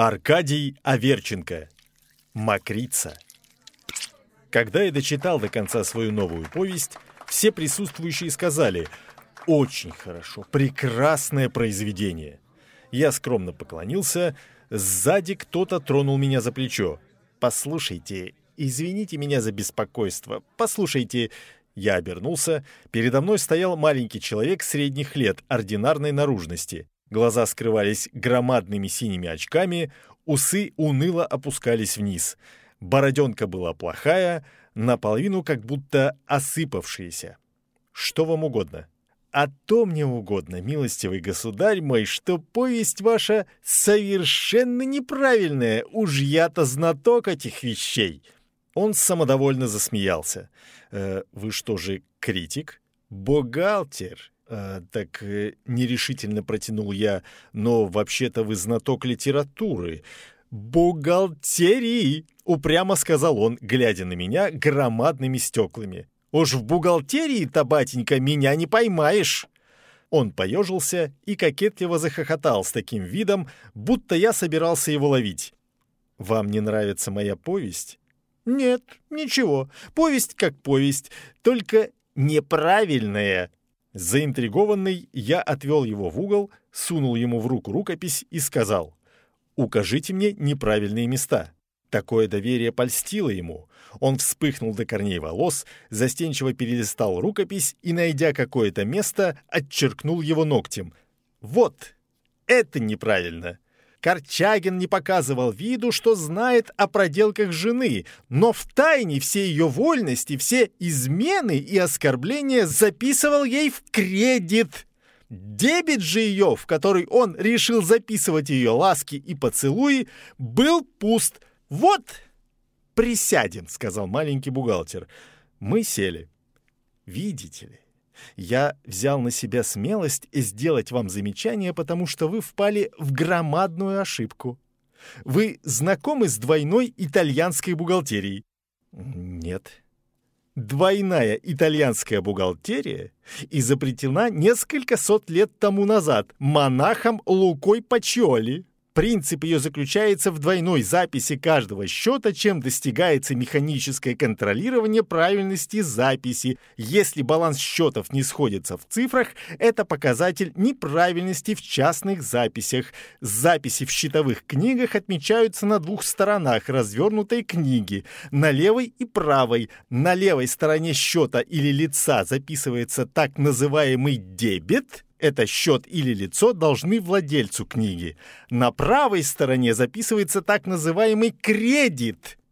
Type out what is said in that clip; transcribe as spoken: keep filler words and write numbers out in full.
Аркадий Аверченко. Мокрица. Когда я дочитал до конца свою новую повесть, все присутствующие сказали: «Очень хорошо, прекрасное произведение». Я скромно поклонился, сзади кто-то тронул меня за плечо. «Послушайте, извините меня за беспокойство, послушайте». Я обернулся, передо мной стоял маленький человек средних лет, ординарной наружности. Глаза скрывались громадными синими очками, усы уныло опускались вниз. Бороденка была плохая, наполовину как будто осыпавшаяся. «Что вам угодно?» «А то мне угодно, милостивый государь мой, что повесть ваша совершенно неправильная, уж я-то знаток этих вещей». Он самодовольно засмеялся. «Э, «Вы что же, критик?» «Бухгалтер». «А, так э, нерешительно протянул я, но вообще-то вы знаток литературы». «Бухгалтерии!» — упрямо сказал он, глядя на меня громадными стеклами. «Уж в бухгалтерии-то, батенька, меня не поймаешь!» Он поежился и кокетливо захохотал с таким видом, будто я собирался его ловить. «Вам не нравится моя повесть?» «Нет, ничего. Повесть как повесть, только неправильная». Заинтригованный, я отвел его в угол, сунул ему в руку рукопись и сказал: «Укажите мне неправильные места». Такое доверие польстило ему. Он вспыхнул до корней волос, застенчиво перелистал рукопись и, найдя какое-то место, отчеркнул его ногтем. «Вот, это неправильно». Корчагин не показывал виду, что знает о проделках жены, но втайне все ее вольности, все измены и оскорбления записывал ей в кредит. Дебет же ее, в который он решил записывать ее ласки и поцелуи, был пуст. «Вот, присядем», — сказал маленький бухгалтер. Мы сели. «Видите ли, я взял на себя смелость сделать вам замечание, потому что вы впали в громадную ошибку. Вы знакомы с двойной итальянской бухгалтерией?» «Нет». Двойная итальянская бухгалтерия изобретена несколько сот лет тому назад монахом Лукой Пачиоли. Принцип ее заключается в двойной записи каждого счета, чем достигается механическое контролирование правильности записи. Если баланс счетов не сходится в цифрах, это показатель неправильности в частных записях. Записи в счетовых книгах отмечаются на двух сторонах развернутой книги, на левой и правой. На левой стороне счета или лица записывается так называемый дебет. Это счет или лицо должны владельцу книги. На правой стороне записывается так называемый кредит.